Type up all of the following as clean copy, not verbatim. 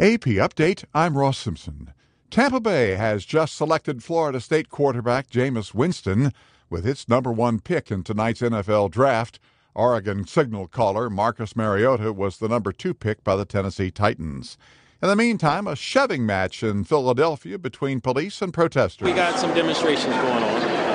AP Update, I'm Ross Simpson. Tampa Bay has just selected Florida State quarterback Jameis Winston with its number one pick in tonight's NFL draft. Oregon signal caller Marcus Mariota was the number 2 pick by the Tennessee Titans. In the meantime, a shoving match in Philadelphia between police and protesters. We got some demonstrations going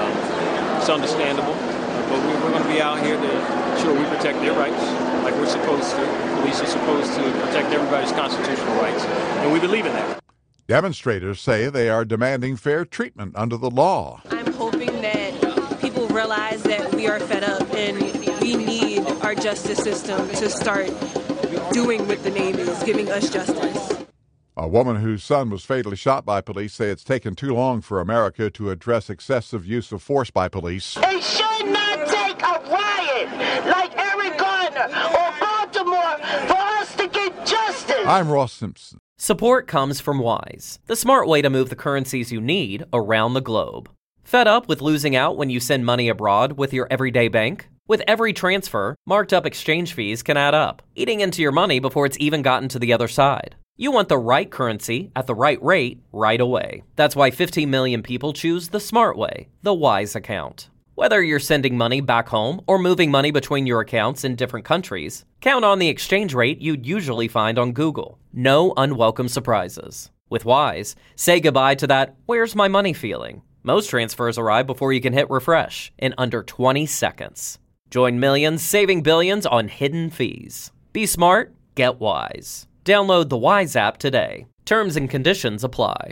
on. It's understandable, but we're going to be out here to ensure we protect their rights like we're supposed to. Police are supposed to protect everybody's constitutional rights, and we believe in that. Demonstrators say they are demanding fair treatment under the law. I'm hoping that people realize that we are fed up and we need our justice system to start doing what the name is, giving us justice. A woman whose son was fatally shot by police say it's taken too long for America to address excessive use of force by police. It should not take a riot like Eric Garner or Baltimore for us to get justice. I'm Ross Simpson. Support comes from Wise, the smart way to move the currencies you need around the globe. Fed up with losing out when you send money abroad with your everyday bank? With every transfer, marked up exchange fees can add up, eating into your money before it's even gotten to the other side. You want the right currency at the right rate right away. That's why 15 million people choose the smart way, the Wise account. Whether you're sending money back home or moving money between your accounts in different countries, count on the exchange rate you'd usually find on Google. No unwelcome surprises. With Wise, say goodbye to that "where's my money" feeling. Most transfers arrive before you can hit refresh in under 20 seconds. Join millions saving billions on hidden fees. Be smart, get Wise. Download the Wise app today. Terms and conditions apply.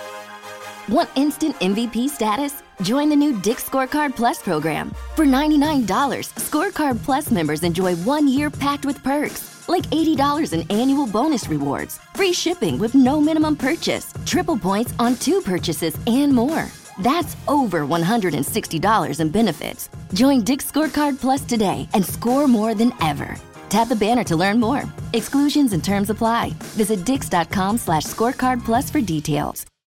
Want instant MVP status? Join the new Dick's Scorecard Plus program. For $99, Scorecard Plus members enjoy 1 year packed with perks, like $80 in annual bonus rewards, free shipping with no minimum purchase, triple points on 2 purchases, and more. That's over $160 in benefits. Join Dick's Scorecard Plus today and score more than ever. Tap the banner to learn more. Exclusions and terms apply. Visit dix.com/scorecard plus for details.